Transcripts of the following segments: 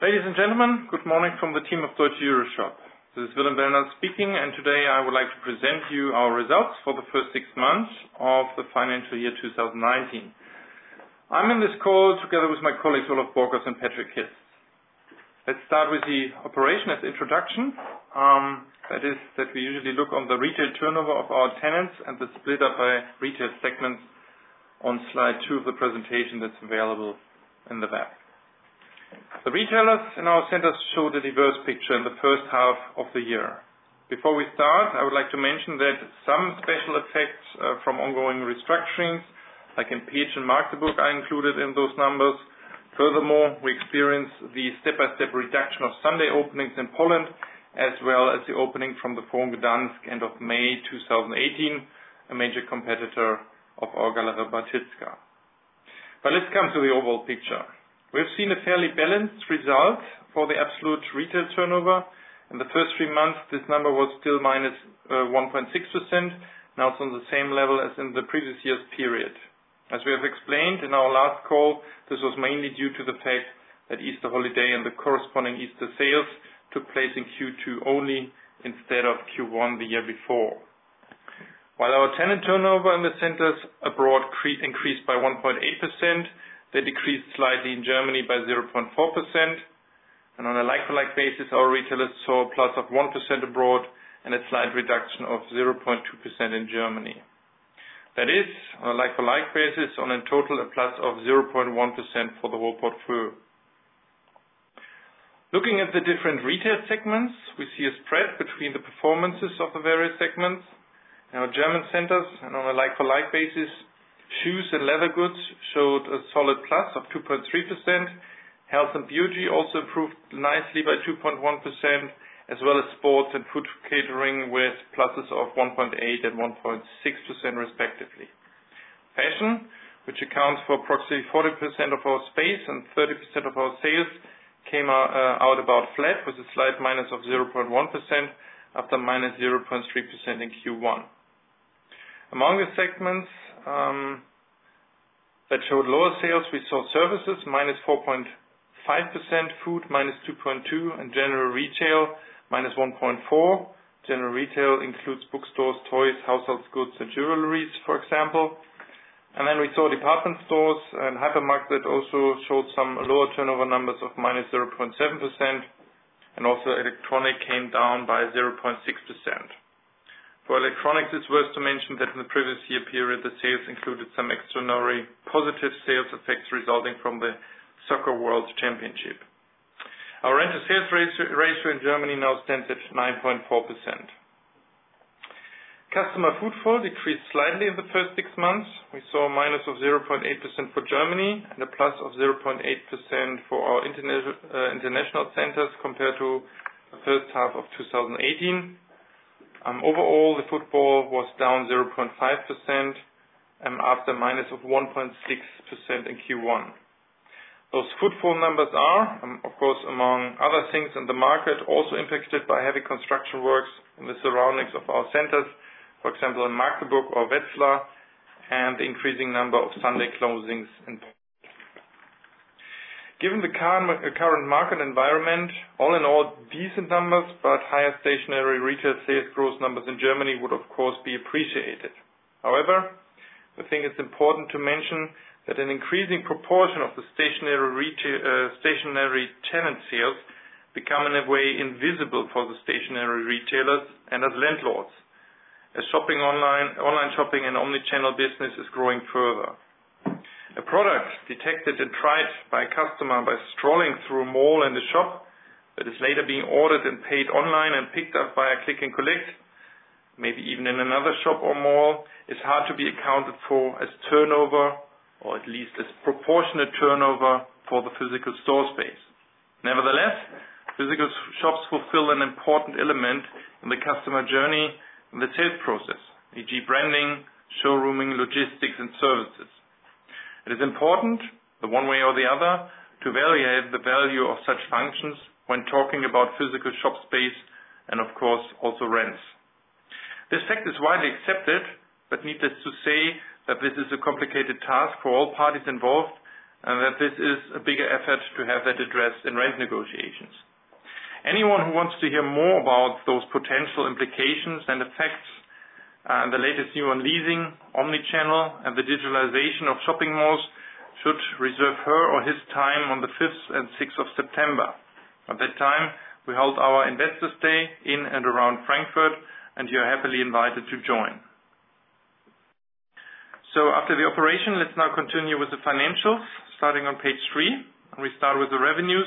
Ladies and gentlemen, good morning from the team of Deutsche EuroShop. This is Willem Bernhard speaking, and today I would like to present you our results for the first 6 months of the financial year 2019. I'm in this call together with my colleagues Olaf Borkers and Patrick Kitz. Let's start with the operation as introduction. That is that we usually look on the retail turnover of our tenants and the split up by retail segments on slide 2 of the presentation that's available in the web. The retailers in our centers showed a diverse picture in the first half of the year. Before we start, I would like to mention that some special effects from ongoing restructurings, like in Peach and Magdeburg, are included in those numbers. Furthermore, we experienced the step-by-step reduction of Sunday openings in Poland, as well as the opening from the Forum Gdansk end of May 2018, a major competitor of our Galeria Bałtycka. But let's come to the overall picture. We've seen a fairly balanced result for the absolute retail turnover. In the first 3 months, this number was still minus 1.6%. Now it's on the same level as in the previous year's period. As we have explained in our last call, this was mainly due to the fact that Easter holiday and the corresponding Easter sales took place in Q2 only instead of Q1 the year before. While our tenant turnover in the centers abroad increased by 1.8%, they decreased slightly in Germany by 0.4%, and on a like-for-like basis, our retailers saw a plus of 1% abroad and a slight reduction of 0.2% in Germany. That is, on a like-for-like basis, on a total a plus of 0.1% for the whole portfolio. Looking at the different retail segments, we see a spread between the performances of the various segments. In our German centers, and on a like-for-like basis, shoes and leather goods showed a solid plus of 2.3%. Health and beauty also improved nicely by 2.1%, as well as sports and food catering with pluses of 1.8 and 1.6% respectively. Fashion, which accounts for approximately 40% of our space and 30% of our sales, came out about flat with a slight minus of 0.1% after minus 0.3% in Q1. Among the segments that showed lower sales, we saw services minus 4.5%, food minus 2.2%, and general retail minus 1.4%. General retail includes bookstores, toys, household goods, and jewelries, for example. And then we saw department stores and hypermarkets that also showed some lower turnover numbers of minus 0.7%, and also electronic came down by 0.6%. For electronics, it's worth to mention that in the previous year period, the sales included some extraordinary positive sales effects resulting from the Soccer World Championship. Our rent-to-sales ratio in Germany now stands at 9.4%. Customer footfall decreased slightly in the first 6 months. We saw a minus of 0.8% for Germany and a plus of 0.8% for our international centers compared to the first half of 2018. Overall, the football was down 0.5% after a minus of 1.6% in Q1. Those footfall numbers are, of course, among other things in the market, also impacted by heavy construction works in the surroundings of our centers, for example, in Magdeburg or Wetzlar, and the increasing number of Sunday closings in Poland. Given the current market environment, all in all, decent numbers, but higher stationary retail sales growth numbers in Germany would, of course, be appreciated. However, I think it's important to mention that an increasing proportion of the stationary tenant sales become in a way invisible for the stationary retailers and as landlords, as online shopping and omnichannel business is growing further. A product detected and tried by a customer by strolling through a mall and a shop that is later being ordered and paid online and picked up via click and collect, maybe even in another shop or mall, is hard to be accounted for as turnover, or at least as proportionate turnover for the physical store space. Nevertheless, physical shops fulfill an important element in the customer journey in the sales process, e.g. branding, showrooming, logistics, and services. It is important, the one way or the other, to evaluate the value of such functions when talking about physical shop space and, of course, also rents. This fact is widely accepted, but needless to say that this is a complicated task for all parties involved, and that this is a bigger effort to have that addressed in rent negotiations. Anyone who wants to hear more about those potential implications and effects, the latest new on leasing, omnichannel, and the digitalization of shopping malls should reserve her or his time on the 5th and 6th of September. At that time, we hold our Investors Day in and around Frankfurt, and you are happily invited to join. So after the operation, let's now continue with the financials, starting on page 3. We start with the revenues.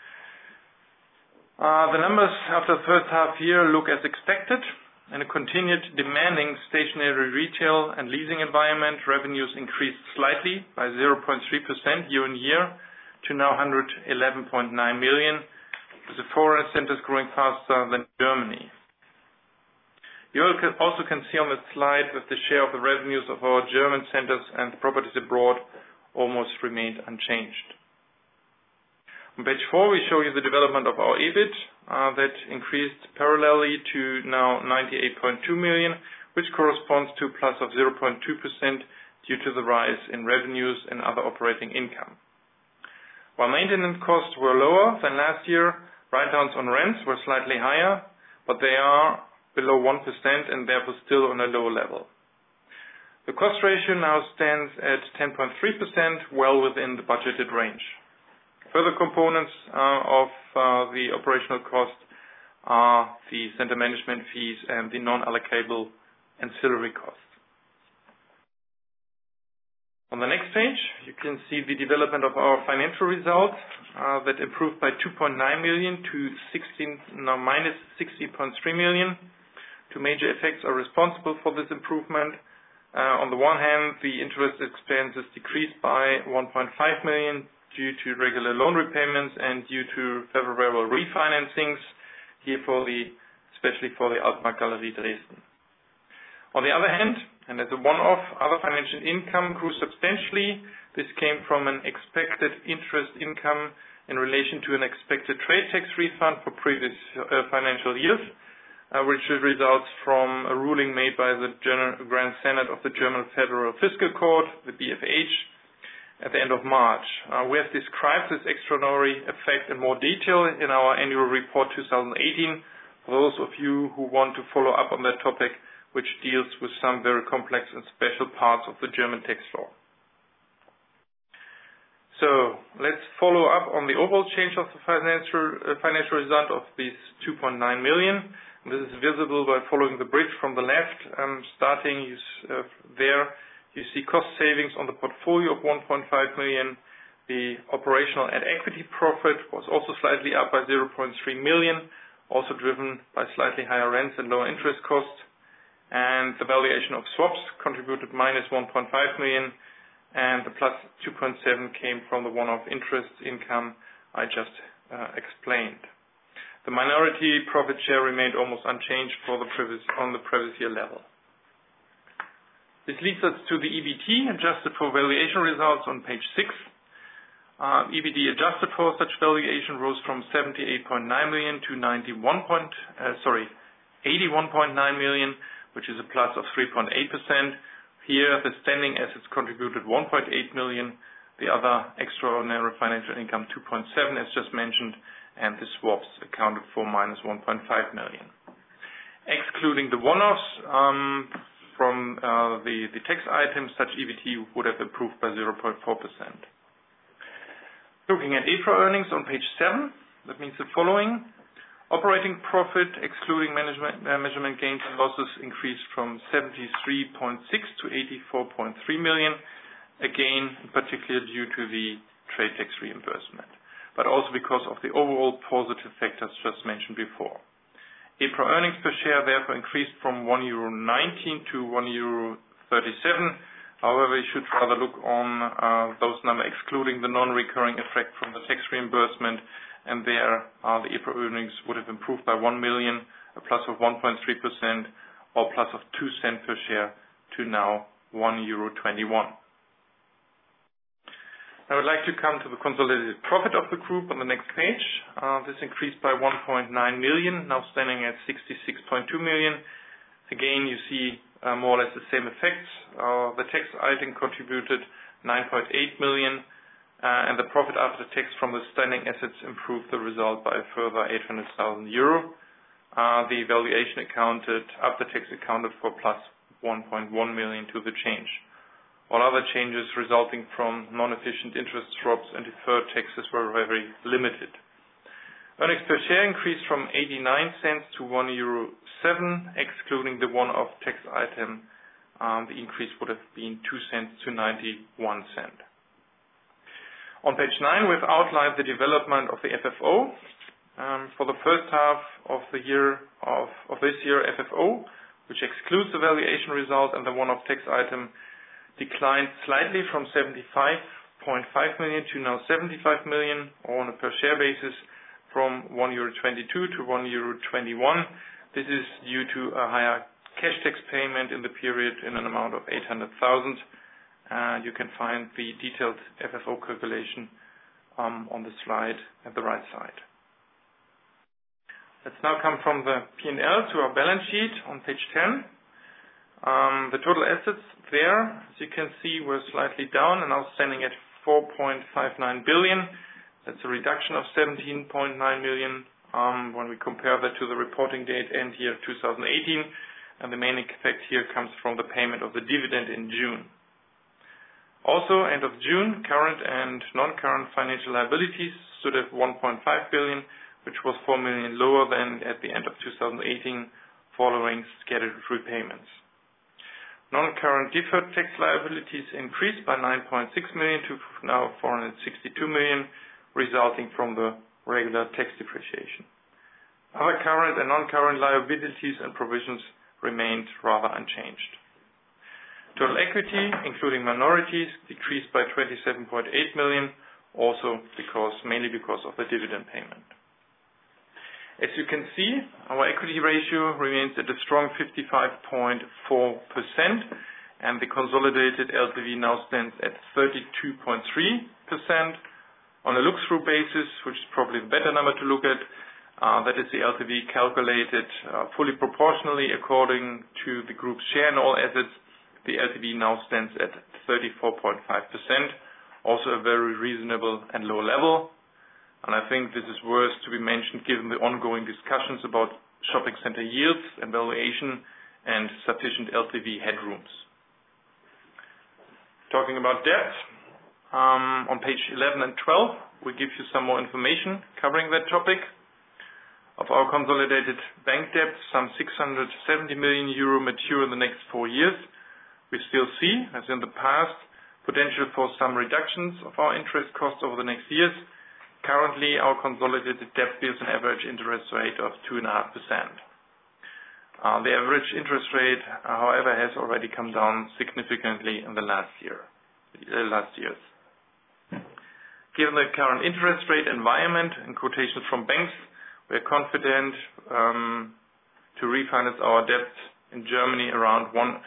The numbers after the first half year look as expected. In a continued demanding stationary retail and leasing environment, revenues increased slightly by 0.3% year-on-year to now 111.9 million, with the foreign centers growing faster than Germany. You also can see on the slide that the share of the revenues of our German centers and properties abroad almost remained unchanged. On page 4, we show you the development of our EBIT that increased parallelly to now 98.2 million, which corresponds to a plus of 0.2% due to the rise in revenues and other operating income. While maintenance costs were lower than last year, write-downs on rents were slightly higher, but they are below 1% and therefore still on a low level. The cost ratio now stands at 10.3%, well within the budgeted range. Further components of the operational cost are the center management fees and the non-allocable ancillary costs. On the next page, you can see the development of our financial results that improved by 2.9 million to minus 16.3 million. Two major effects are responsible for this improvement. On the one hand, the interest expenses decreased by 1.5 million due to regular loan repayments and due to favorable refinancings, here especially for the Altmarkt Galerie Dresden. On the other hand, and as a one-off, other financial income grew substantially. This came from an expected interest income in relation to an expected trade tax refund for previous financial years, which results from a ruling made by the Grand Senate of the German Federal Fiscal Court, the BFH, at the end of March. We have described this extraordinary effect in more detail in our annual report 2018 for those of you who want to follow up on that topic, which deals with some very complex and special parts of the German tax law. So let's follow up on the overall change of the financial result of these 2.9 million. This is visible by following the bridge from the left. Starting there, you see cost savings on the portfolio of 1.5 million. The operational and equity profit was also slightly up by 0.3 million, also driven by slightly higher rents and lower interest costs. And the valuation of swaps contributed minus 1.5 million, and the plus 2.7 came from the one-off interest income I just explained. The minority profit share remained almost unchanged on the previous year level. This leads us to the EBT adjusted for valuation results on page 6. EBT adjusted for such valuation rose from 78.9 million to 81.9 million, which is a plus of 3.8%. Here, the standing assets contributed 1.8 million, the other extraordinary financial income 2.7, as just mentioned, and the swaps accounted for minus 1.5 million. Excluding the one-offs from the tax items, such EBT would have improved by 0.4%. Looking at EPRA earnings on page 7, that means the following. Operating profit, excluding measurement gains and losses, increased from 73.6 to 84.3 million, again, in particular due to the trade tax reimbursement, but also because of the overall positive factors just mentioned before. EPRA earnings per share therefore increased from €1.19 to €1.37. However, you should rather look on those numbers excluding the non-recurring effect from the tax reimbursement, and there the EPRA earnings would have improved by 1 million, a plus of 1.3%, or plus of 2 cents per share to now €1.21. I would like to come to the consolidated profit of the group on the next page. This increased by 1.9 million, now standing at 66.2 million. Again, you see more or less the same effects. The tax item contributed 9.8 million. and the profit after tax from the standing assets improved the result by a further 800,000 euro. The valuation after tax accounted for plus 1.1 million to the change. All other changes resulting from non-efficient interest drops and deferred taxes were very limited. Earnings per share increased from 89 cents to 1.07 euro, excluding the one-off tax item. The increase would have been 2 cents to 91 cents. On page 9, we've outlined the development of the FFO. For the first half of the year of this year, FFO, which excludes the valuation result and the one-off tax item, declined slightly from 75.5 million to now 75 million, or on a per share basis from 1.22 euro to 1.21 euro. This is due to a higher cash tax payment in the period in an amount of 800,000. You can find the detailed FFO calculation on the slide at the right side. Let's now come from the P&L to our balance sheet on page 10. The total assets there, as you can see, were slightly down and now standing at 4.59 billion. That's a reduction of 17.9 million when we compare that to the reporting date end year 2018. And the main effect here comes from the payment of the dividend in June. Also, end of June, current and non-current financial liabilities stood at 1.5 billion, which was 4 million lower than at the end of 2018 following scheduled repayments. Non-current deferred tax liabilities increased by 9.6 million to now 462 million, resulting from the regular tax depreciation. Other current and non-current liabilities and provisions remained rather unchanged. Total equity, including minorities, decreased by 27.8 million, also mainly because of the dividend payment. As you can see, our equity ratio remains at a strong 55.4%, and the consolidated LTV now stands at 32.3%. On a look-through basis, which is probably the better number to look at, that is the LTV calculated fully proportionally according to the group's share in all assets. The LTV now stands at 34.5%, also a very reasonable and low level. And I think this is worth to be mentioned given the ongoing discussions about shopping center yields and valuation and sufficient LTV headrooms. Talking about debt, on page 11 and 12, we give you some more information covering that topic. Of our consolidated bank debt, some 670 million euro mature in the next 4 years. We still see, as in the past, potential for some reductions of our interest costs over the next years. Currently, our consolidated debt bears an average interest rate of 2.5%. The average interest rate, however, has already come down significantly in the last years. Given the current interest rate environment and quotations from banks, we are confident to refinance our debt in Germany around 1.5%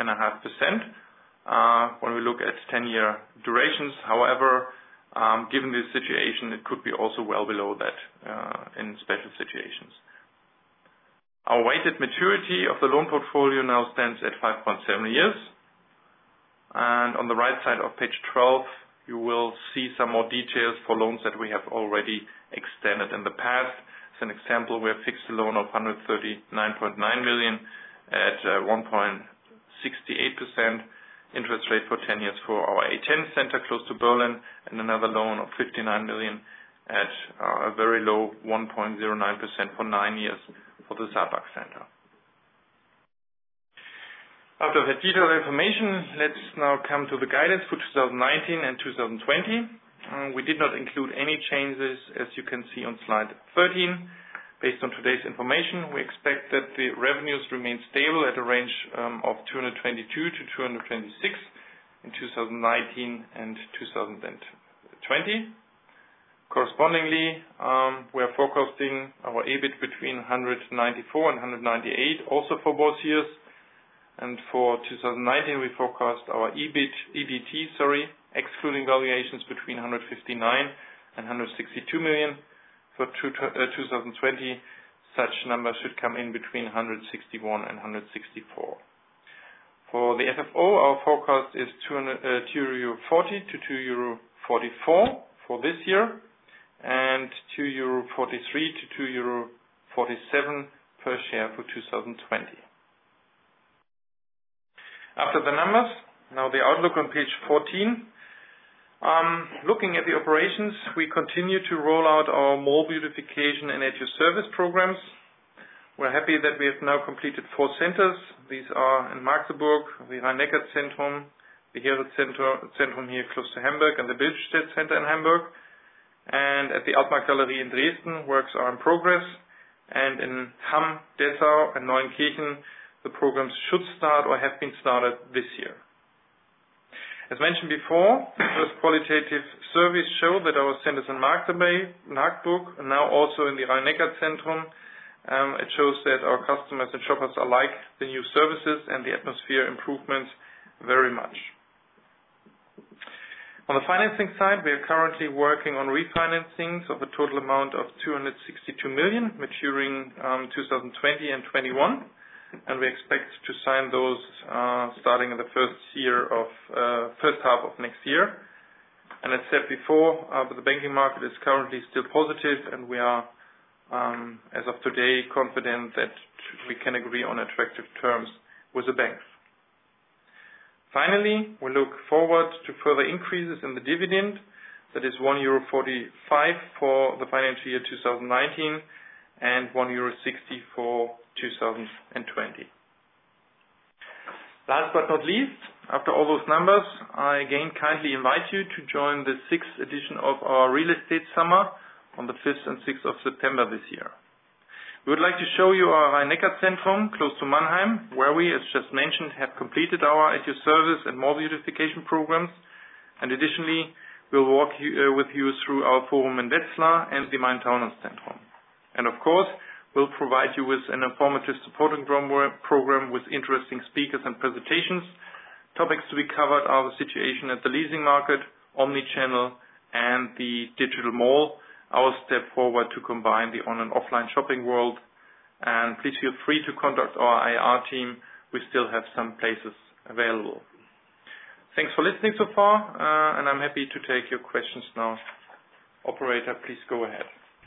when we look at 10-year durations. However, given this situation, it could be also well below that in special situations. Our weighted maturity of the loan portfolio now stands at 5.7 years. And on the right side of page 12, you will see some more details for loans that we have already extended in the past. As an example, we have fixed a loan of 139.9 million at 1.68%. Interest rate for 10 years for our A10 center close to Berlin, and another loan of 59 million at a very low 1.09% for 9 years for the Saarbach Center. After that detailed information, let's now come to the guidance for 2019 and 2020. We did not include any changes, as you can see on slide 13. Based on today's information, we expect that the revenues remain stable at a range of 222 to 226 in 2019 and 2020. Correspondingly, we are forecasting our EBIT between 194 and 198 also for both years. And for 2019, we forecast our EBT, excluding valuations between 159 and 162 million. For 2020, such numbers should come in between 161 and 164. For the FFO, our forecast is €2.40 to €2.44 for this year and €2.43 to €2.47 per share for 2020. After the numbers, now the outlook on page 14. Looking at the operations, we continue to roll out our mall beautification and at your service programs. We're happy that we have now completed 4 centers. These are in Magdeburg, the Rhein-Neckar-Zentrum, the Heere-Zentrum here close to Hamburg, and the Bildstedt Center in Hamburg. And at the Altmarkt-Galerie in Dresden, works are in progress. And in Hamm, Dessau, and Neunkirchen, the programs should start or have been started this year. As mentioned before, the first qualitative surveys show that our centers in Magdeburg, and now also in the Rhein-Neckar-Zentrum, it shows that our customers and shoppers alike the new services and the atmosphere improvements very much. On the financing side, we are currently working on refinancings of a total amount of 262 million, maturing 2020 and 21, and we expect to sign those starting in the first half of next year. And as said before, the banking market is currently still positive, and we are as of today, confident that we can agree on attractive terms with the banks. Finally, we look forward to further increases in the dividend. That is €1.45 for the financial year 2019 and €1.60 for 2020. Last but not least, after all those numbers, I again kindly invite you to join the 6th edition of our Real Estate Summer on the 5th and 6th of September this year. We would like to show you our Rhein-Neckar-Zentrum close to Mannheim, where we, as just mentioned, have completed our at your service and mall beautification programs. And additionally, we'll walk with you through our forum in Wetzlar and the Main-Taunus-Zentrum. And of course, we'll provide you with an informative supporting program with interesting speakers and presentations. Topics to be covered are the situation at the leasing market, omnichannel, and the digital mall. Our step forward to combine the on and offline shopping world. And please feel free to contact our IR team. We still have some places available. Thanks for listening so far, and I'm happy to take your questions now. Operator, please go ahead.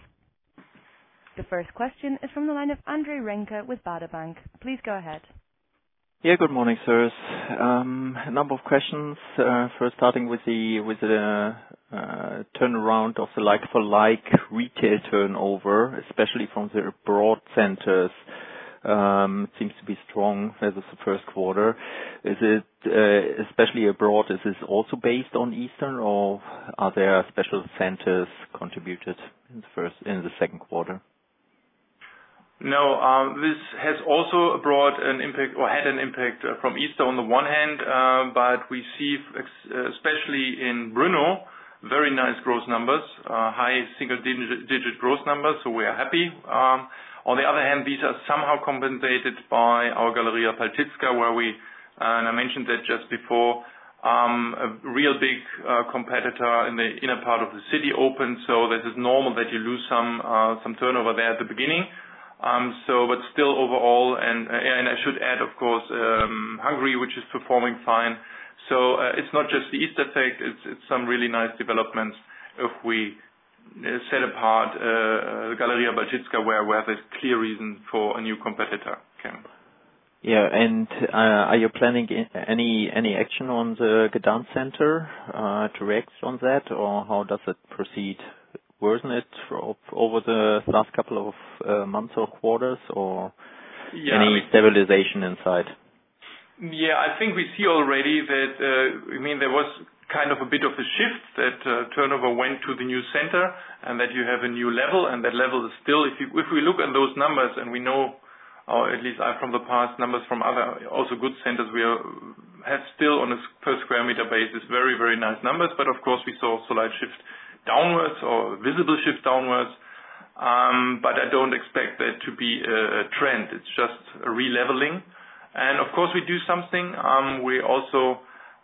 The first question is from the line of Andre Renke with Baader Bank. Please go ahead. Yeah, good morning, sirs. A number of questions. First, starting with the turnaround of the like-for-like retail turnover, especially from the abroad centers. It seems to be strong as of the first quarter. Is it, especially abroad, is this also based on Easter, or are there special centers contributed in the second quarter? No, this has also brought an impact, or had an impact from Easter on the one hand, but we see, especially in Brno, very nice growth numbers, high single-digit growth numbers, so we are happy. On the other hand, these are somehow compensated by our Galeria Paltitzka, where we, and I mentioned that just before, a real big competitor in the inner part of the city opened, so this is normal that you lose some turnover there at the beginning. But still overall, and I should add, of course, Hungary, which is performing fine. So it's not just the Easter effect; it's some really nice developments. If we set apart Galeria Paltitzka, where there's clear reason for a new competitor. Okay. Yeah, and are you planning any action on the Gdansk center to react on that, or how does it proceed? Worsen it over the last couple of months or quarters, or any stabilization inside? Yeah, I think we see already that, there was kind of a bit of a shift that turnover went to the new center and that you have a new level, and that level is still, if we look at those numbers, and we know, or at least I from the past, numbers from other also good centers, we have still on a per square meter basis very, very nice numbers, but of course we saw a slight shift downwards or visible shift downwards, but I don't expect that to be a trend. It's just a re-leveling. And of course we do something. We also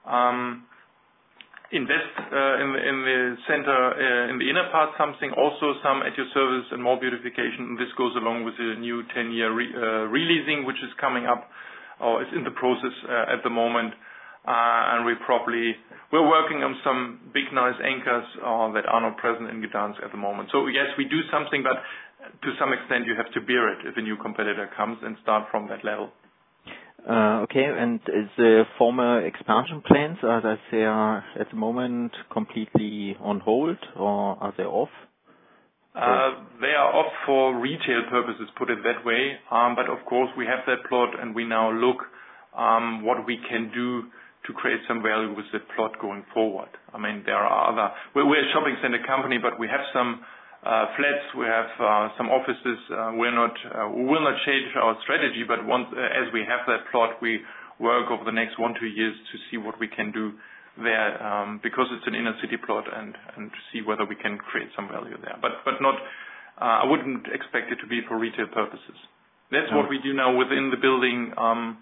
invest in the center, in the inner part something, also some at your service and more beautification. And this goes along with the new 10-year releasing, which is coming up or is in the process at the moment. And we probably we're working on some big, nice anchors that are not present in Gdansk at the moment. So yes, we do something, but to some extent you have to bear it if a new competitor comes and start from that level. Okay, and is the former expansion plans, are they at the moment completely on hold, or are they off? They are off for retail purposes, put it that way. But of course, we have that plot, and we now look what we can do to create some value with the plot going forward. I mean, there are other. We're a shopping center company, but we have some flats, we have some offices. We will not change our strategy, but once as we have that plot, we work over the next 1-2 years to see what we can do there, because it's an inner city plot, and see whether we can create some value there. But not. I wouldn't expect it to be for retail purposes. That's what we do now within the building,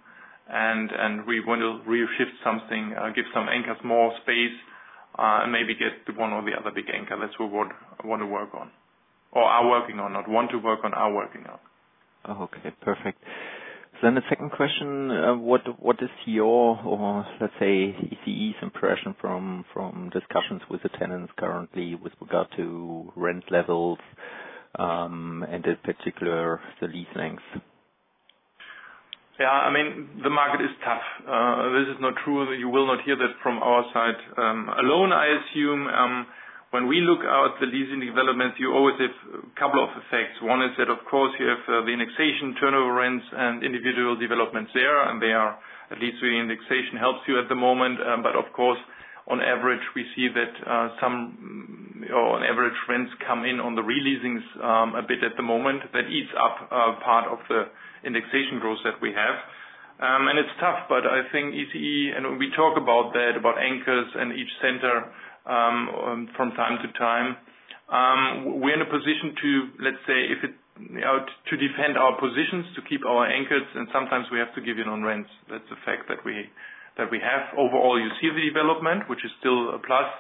and we want to reshift something, give some anchors more space, and maybe get the one or the other big anchor. That's what I want to work on, or are working on. Not want to work on, are working on. Okay, perfect. Then the second question, what is your, or let's say ECE's impression from discussions with the tenants currently with regard to rent levels, and in particular the lease lengths? Yeah, I mean, the market is tough. This is not true. You will not hear that from our side alone, I assume. When we look at the leasing developments, you always have a couple of effects. One is that, of course, you have the indexation, turnover rents, and individual developments there, and they are, at least the indexation helps you at the moment. But of course, on average, we see that on average, rents come in on the releasings a bit at the moment. That eats up part of the indexation growth that we have. And it's tough, but I think ECE, and we talk about that, about anchors and each center, from time to time. We're in a position to, let's say, to defend our positions, to keep our anchors, and sometimes we have to give in on rents. That's a fact that we have. Overall, you see the development, which is still a plus.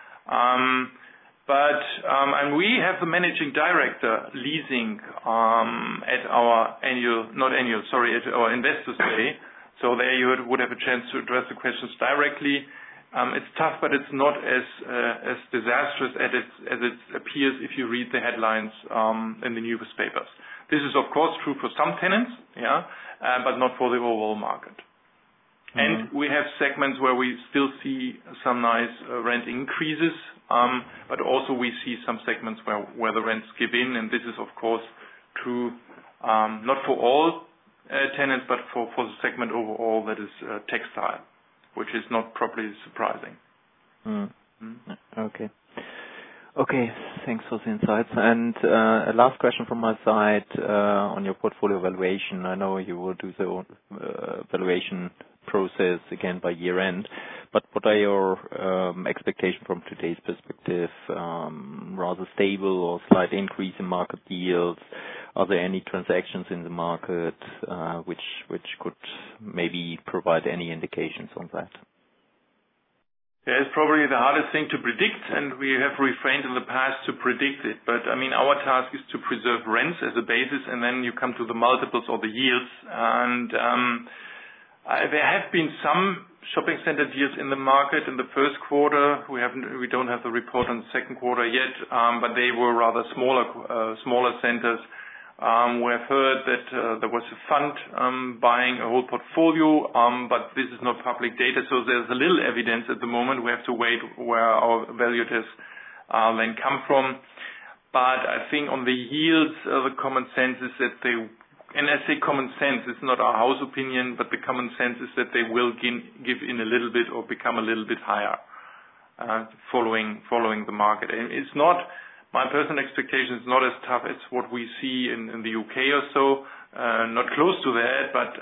And we have the managing director leasing at our at our investors day. So there you would have a chance to address the questions directly. It's tough, but it's not as disastrous as it appears if you read the headlines in the newspapers. This is, of course, true for some tenants, but not for the overall market. Mm-hmm. And we have segments where we still see some nice rent increases, but also we see some segments where the rents give in, and this is, of course, true not for all tenants, but for the segment overall that is textile, which is not properly surprising. Okay. Okay, thanks for the insights. And a last question from my side on your portfolio valuation. I know you will do the valuation process again by year end, but what are your expectations from today's perspective? Rather stable or slight increase in market yields? Are there any transactions in the market which could maybe provide any indications on that? Yeah, it's probably the hardest thing to predict, and we have refrained in the past to predict it. But I mean, our task is to preserve rents as a basis, and then you come to the multiples or the yields. And there have been some shopping center deals in the market in the first quarter. We don't have the report on the second quarter yet, but they were rather smaller centers. We have heard that there was a fund buying a whole portfolio, but this is not public data, so there's a little evidence at the moment. We have to wait where our valuators then come from. But I think on the yields, the common sense is that and I say common sense, it's not our house opinion, but the common sense is that they will give in a little bit or become a little bit higher, following the market. And it's not. My personal expectation is not as tough as what we see in the UK or so, not close to that, but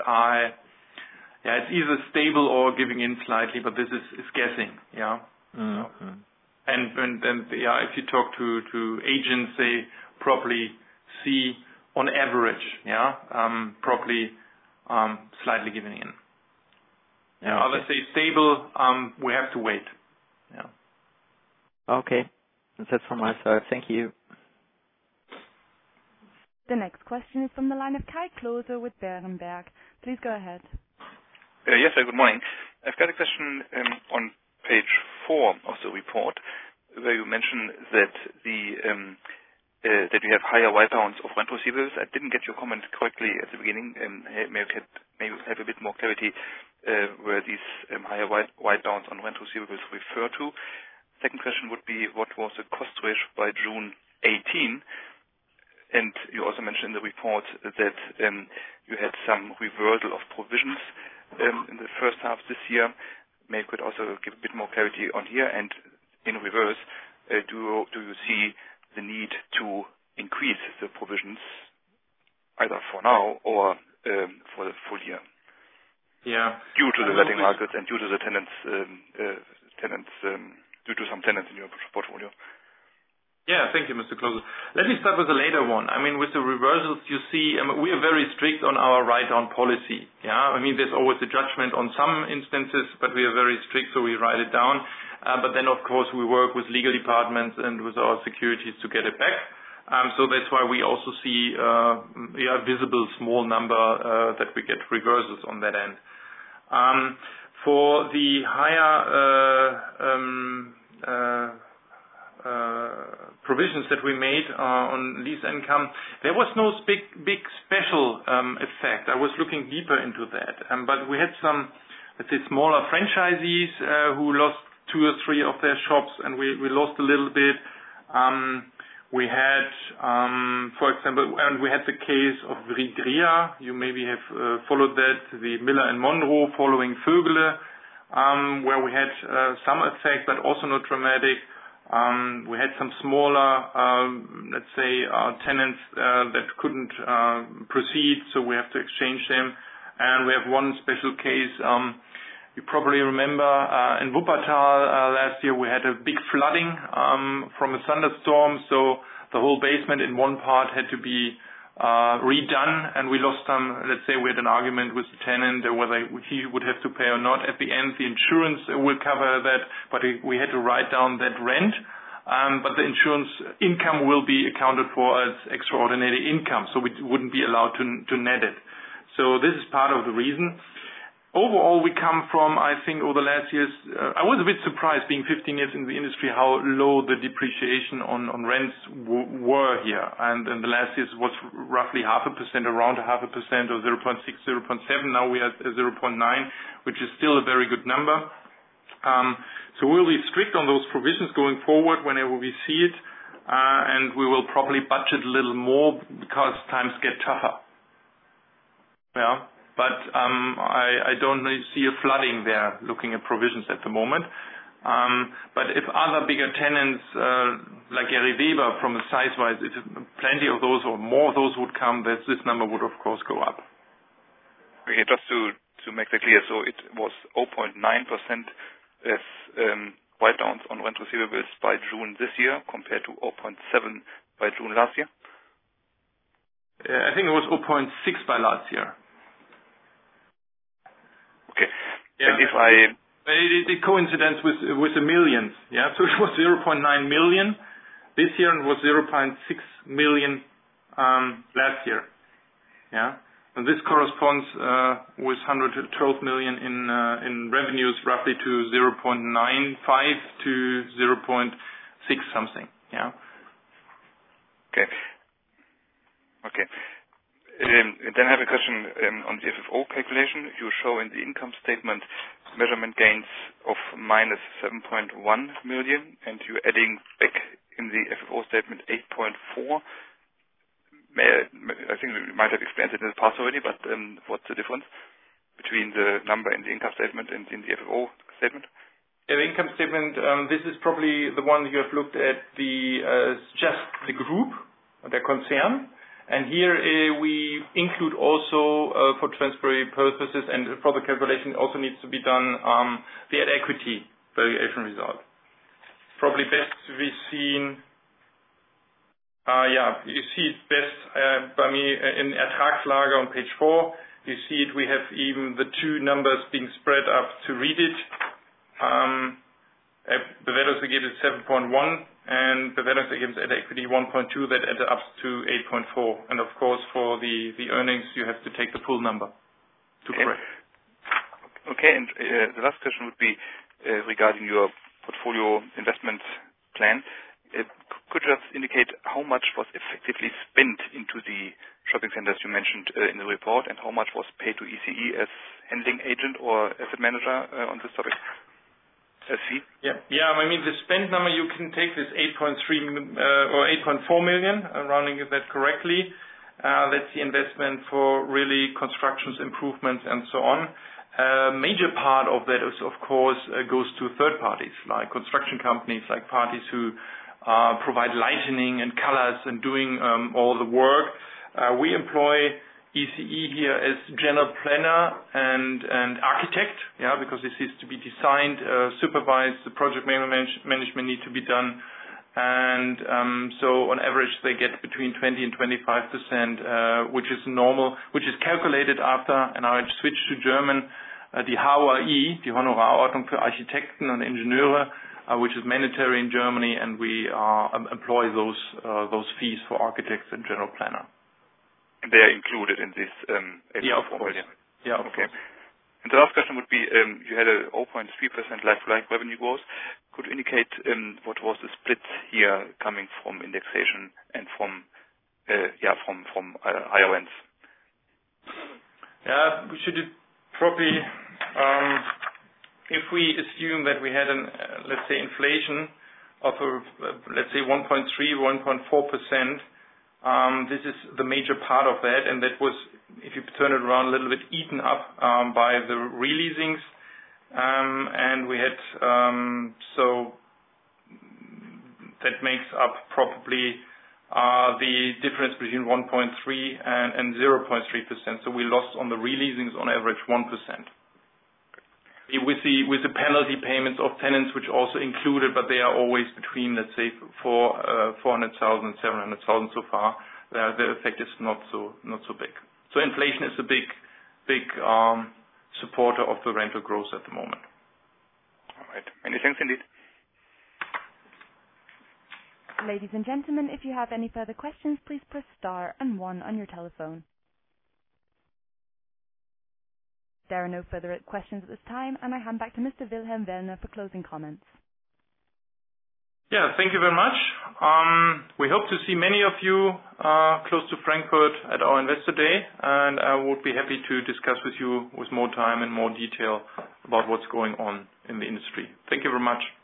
it's either stable or giving in slightly, but this is guessing, Mm-hmm. And if you talk to agents, they probably see on average, probably slightly giving in. Yeah, okay. Others say stable, we have to wait. Yeah. Okay. That's from my side. Thank you. The next question is from the line of Kai Klose with Berenberg. Please go ahead. Yes, sir. Good morning. I've got a question on page 4 of the report, where you mention that that you have higher write-downs of rent receivables. I didn't get your comment correctly at the beginning. Maybe have a bit more clarity where these higher write-downs on rent receivables refer to. Second question would be, what was the cost ratio by June 18? And you also mentioned in the report that you had some reversal of provisions in the first half this year. Maybe you could also give a bit more clarity on here. And in reverse, do you see the need to increase the provisions either for now or for the full year? Yeah. Due to the letting markets and due to the tenants, due to some tenants in your portfolio. Yeah, thank you, Mr. Klose. Let me start with the later one. I mean, with the reversals, you see, we are very strict on our write-down policy. Yeah, I mean, there's always a judgment on some instances, but we are very strict, so we write it down. But then, of course, we work with legal departments and with our securities to get it back. So that's why we also see a visible small number that we get reversals on that end. For the higher provisions that we made on lease income, there was no big special effect. I was looking deeper into that. But we had some, let's say, smaller franchisees who lost 2 or 3 of their shops, and we lost a little bit. We had, for example, and we had the case of Rigria. You maybe have followed that, the Miller and Monroe following Vögele, where we had some effect, but also not dramatic. We had some smaller, let's say, tenants that couldn't proceed, so we have to exchange them. And we have one special case. You probably remember in Wuppertal last year we had a big flooding from a thunderstorm, so the whole basement in one part had to be redone, and we lost some. Let's say we had an argument with the tenant whether he would have to pay or not. At the end, the insurance will cover that, but we had to write down that rent. But the insurance income will be accounted for as extraordinary income, so we wouldn't be allowed to net it. So this is part of the reason. Overall, we come from, I think, over the last years, I was a bit surprised being 15 years in the industry how low the depreciation on rents were here. And in the last years it was roughly 0.5%, around 0.5% or 0.6, 0.7. Now we are at 0.9, which is still a very good number. So we'll be strict on those provisions going forward whenever we see it. And we will probably budget a little more because times get tougher. Yeah. But I don't really see a flooding there looking at provisions at the moment. But if other bigger tenants like Gary Weber from the size-wise, if plenty of those or more of those would come, this number would of course go up. Okay, just to make that clear, so it was 0.9% as write-downs on rent receivables by June this year compared to 0.7 by June last year? I think it was 0.6 by last year. Okay. Yeah. And if it coincidence with the millions, yeah. So it was 0.9 million this year and was 0.6 million last year, yeah. And this corresponds with 112 million in revenues, roughly to 0.95 to 0.6 something, yeah. Okay. Okay. Then I have a question on the FFO calculation. You show in the income statement measurement gains of minus 7.1 million, and you're adding back in the FFO statement 8.4. I think you might have explained it in the past already, but what's the difference between the number in the income statement and in the FFO statement? Yeah, the income statement, this is probably the one you have looked at, just the group, the concern. And here we include also, for transparency purposes and for the calculation, also needs to be done the at-equity valuation result. Probably best to be seen, you see it best by me in Ertragslage on page 4. You see it, we have even the two numbers being spread up to read it. Bewertungsergebnis 7.1 and Bewertungsergebnis at equity 1.2, that adds up to 8.4. And of course, for the earnings, you have to take the full number to correct. Okay, and the last question would be, regarding your portfolio investment plan. Could you just indicate how much was effectively spent into the shopping centers you mentioned in the report, and how much was paid to ECE as handling agent or asset manager on this topic? As fee? Yeah. I mean, the spend number, you can take this 8.3 or 8.4 million, rounding that correctly. That's the investment for really constructions, improvements, and so on. A major part of that is, of course, goes to third parties, like construction companies, like parties who provide lighting and colors and doing all the work. We employ ECE here as general planner and architect, because this is to be designed, supervised, the project management need to be done. And so on average they get between 20 and 25%, which is normal, which is calculated after, and I switch to German, die HORI, die Honorarordnung für Architekten und Ingenieure, which is mandatory in Germany, and we employ those fees for architects and general planner. And they are included in this 8.4 million? Yeah, of okay. course. And the last question would be, you had a 0.3% like-for-like revenue growth. Could you indicate what was the split here coming from indexation and from higher rents? Yeah, we should probably, if we assume that we had let's say inflation of let's say 1.3, 1.4%, this is the major part of that, and that was, if you turn it around a little bit, eaten up by the releasings, and we had so that makes up probably the difference between 1.3 and 0.3%. So we lost on the releasings on average 1%. With the penalty payments of tenants, which also included, but they are always between, let's say, 400,000 and 700,000 so far. The effect is not so big. So inflation is a big supporter of the rental growth at the moment. All right. Many thanks indeed. Ladies and gentlemen, if you have any further questions, please press star and 1 on your telephone. There are no further questions at this time, and I hand back to Mr. Wilhelm Wellner for closing comments. Yeah, thank you very much. We hope to see many of you close to Frankfurt at our Investor Day, and I would be happy to discuss with you with more time and more detail about what's going on in the industry. Thank you very much.